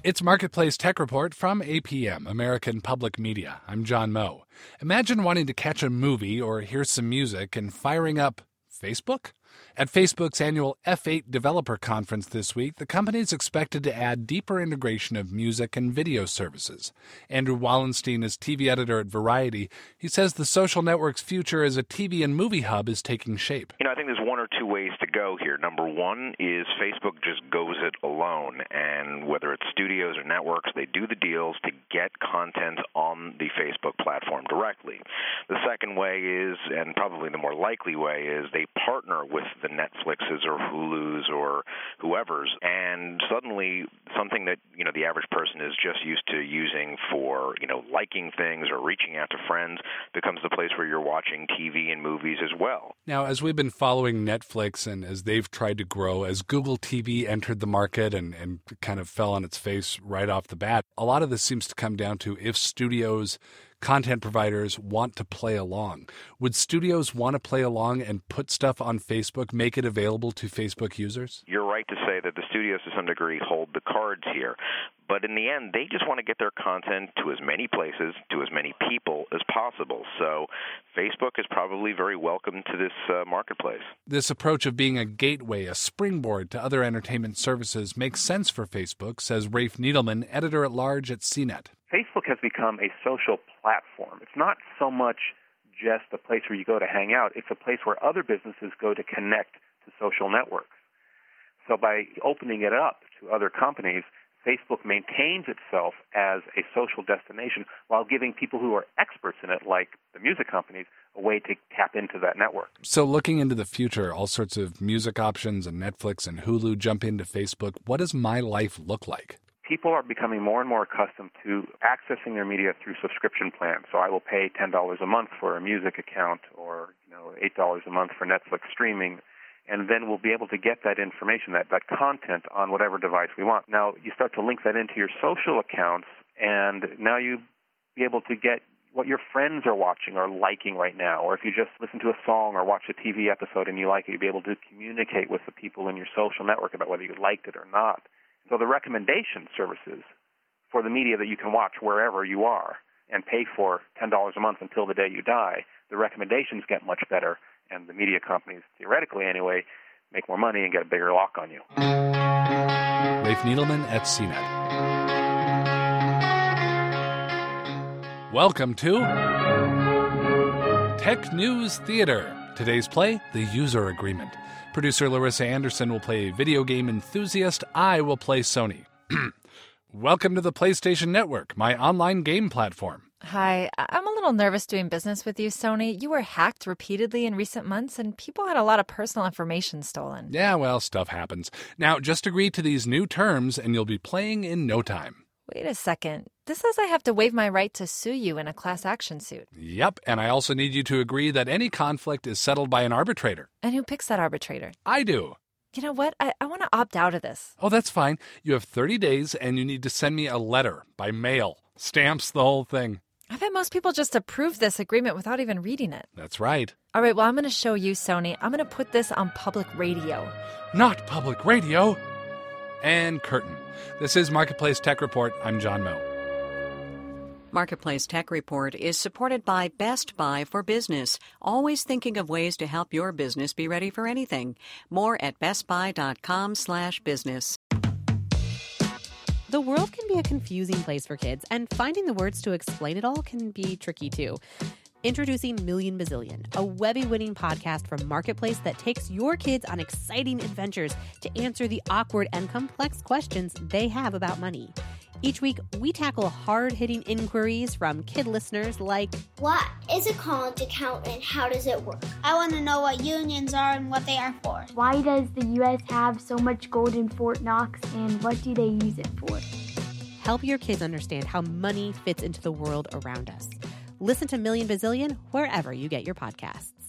It's Marketplace Tech Report from APM, American Public Media. I'm John Moe. Imagine wanting to catch a movie or hear some music and firing up Facebook? At Facebook's annual F8 Developer Conference this week, the company is expected to add deeper integration of music and video services. Andrew Wallenstein is TV editor at Variety. He says the social network's future as a TV and movie hub is taking shape. I think there's one or two ways to go here. Number one is Facebook just goes it alone, and whether it's studios or networks, they do the deals to get content on the Facebook platform directly. The second way is, and probably the more likely way, is they partner with the Netflixes or Hulus or whoever's, and suddenly something that, the average person is just used to using for, liking things or reaching out to friends becomes the place where you're watching TV and movies as well. Now, as we've been following Netflix and as they've tried to grow, as Google TV entered the market and kind of fell on its face right off the bat, a lot of this seems to come down to if studios, content providers want to play along. Would studios want to play along and put stuff on Facebook, make it available to Facebook users? You're right to say that the studios to some degree hold the cards here. But in the end, they just want to get their content to as many places, to as many people as possible. So Facebook is probably very welcome to this marketplace. This approach of being a gateway, a springboard to other entertainment services makes sense for Facebook, says Rafe Needleman, editor-at-large at CNET. Facebook has become a social platform. It's not so much just a place where you go to hang out. It's a place where other businesses go to connect to social networks. So by opening it up to other companies, Facebook maintains itself as a social destination while giving people who are experts in it, like the music companies, a way to tap into that network. So looking into the future, all sorts of music options and Netflix and Hulu jump into Facebook. What does my life look like? People are becoming more and more accustomed to accessing their media through subscription plans. So I will pay $10 a month for a music account or $8 a month for Netflix streaming. And then we'll be able to get that information, that content on whatever device we want. Now, you start to link that into your social accounts, and now you'll be able to get what your friends are watching or liking right now. Or if you just listen to a song or watch a TV episode and you like it, you'll be able to communicate with the people in your social network about whether you liked it or not. So the recommendation services for the media that you can watch wherever you are and pay for $10 a month until the day you die, the recommendations get much better. And the media companies, theoretically anyway, make more money and get a bigger lock on you. Rafe Needleman at CNET. Welcome to Tech News Theater. Today's play, The User Agreement. Producer Larissa Anderson will play a video game enthusiast. I will play Sony. Welcome to the PlayStation Network, my online game platform. Hi, I'm a little nervous doing business with you, Sony. You were hacked repeatedly in recent months, and people had a lot of personal information stolen. Yeah, well, stuff happens. Now, just agree to these new terms, and you'll be playing in no time. Wait a second. This says I have to waive my right to sue you in a class action suit. Yep, and I also need you to agree that any conflict is settled by an arbitrator. And who picks that arbitrator? I do. You know what? I want to opt out of this. Oh, that's fine. You have 30 days, and you need to send me a letter by mail. Stamps, the whole thing. I bet most people just approve this agreement without even reading it. That's right. All right, well, I'm going to show you, Sony. I'm going to put this on public radio. Not public radio. And curtain. This is Marketplace Tech Report. I'm John Moe. Marketplace Tech Report is supported by Best Buy for Business, always thinking of ways to help your business be ready for anything. More at bestbuy.com/business. The world can be a confusing place for kids, and finding the words to explain it all can be tricky too. Introducing Million Bazillion, a Webby-winning podcast from Marketplace that takes your kids on exciting adventures to answer the awkward and complex questions they have about money. Each week, we tackle hard-hitting inquiries from kid listeners like, what is a college account and how does it work? I want to know what unions are and what they are for. Why does the U.S. have so much gold in Fort Knox and what do they use it for? Help your kids understand how money fits into the world around us. Listen to Million Bazillion wherever you get your podcasts.